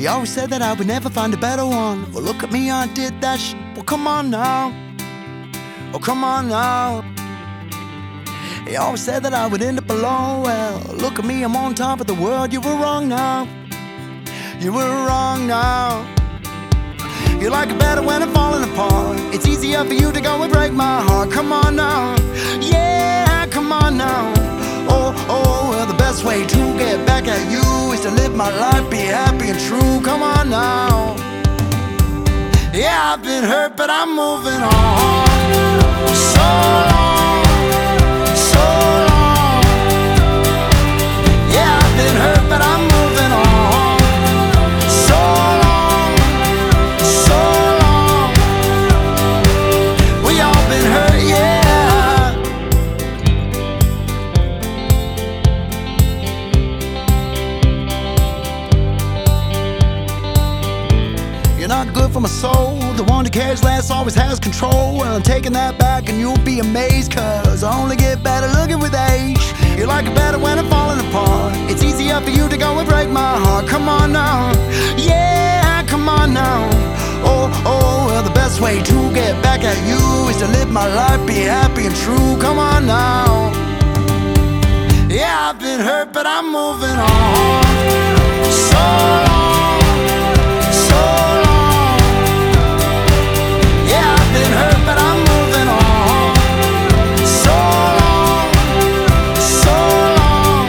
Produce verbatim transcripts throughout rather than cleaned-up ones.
You always said that I would never find a better one. Well, look at me, I did that sh. Well, come on now. Oh, come on now. You always said that I would end up alone. Well, look at me, I'm on top of the world. You were wrong now. You were wrong now. You like it better when I'm falling apart. It's easier for you to go and break my heart. Come on now. Yeah, come on now. Oh, oh, well, the best way to get back at you is to live my life, be happy and true. Come on now. Yeah, I've been hurt, but I'm moving on. So long, so long. Yeah, I've been hurt, but I'm moving on. So long, so long. We all been hurt, yeah. You're not good for my soul. The one who cares less always has control. Well, I'm taking that back and you'll be amazed, cause I only get better looking with age. You like it better when I'm falling apart. It's easier for you to go and break my heart. Come on now. Yeah, come on now. Oh, oh, well, the best way to get back at you is to live my life, be happy and true. Come on now. Yeah, I've been hurt, but I'm moving on. So long, so long. Yeah, I've been hurt, but I'm moving on. So long, so long.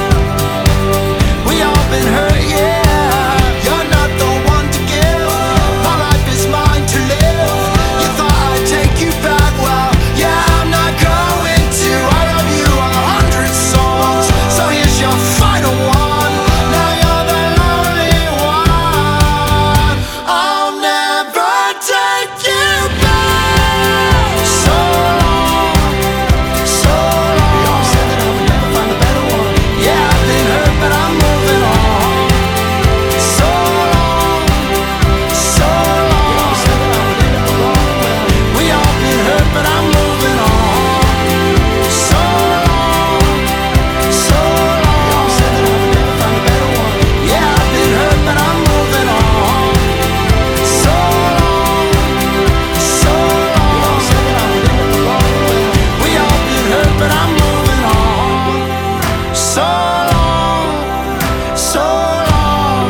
We all been hurt, yeah. You're not the one to give. My life is mine to live. You thought I'd take you back, well, yeah, I'm not going to. I love you a hundred songs, so here's your final one. Now you're the lonely one. I'll never take you back. So long, so long. We all said that I would never find a better one. Yeah, I've been hurt, but I'm moving on. So long, so long. We all said that I would end up alone. We all been hurt, but I'm moving on. So long, so long. We all said that I would never find a better one. Yeah, I've been hurt, but I'm moving on. So long, so long. We all said that I would end up alone. We all been hurt, but I'm moving on. So long, so long.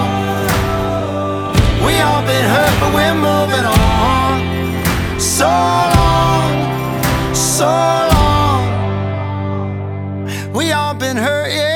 We all been hurt, but we're moving on. So long, so long. We all been hurt, yeah.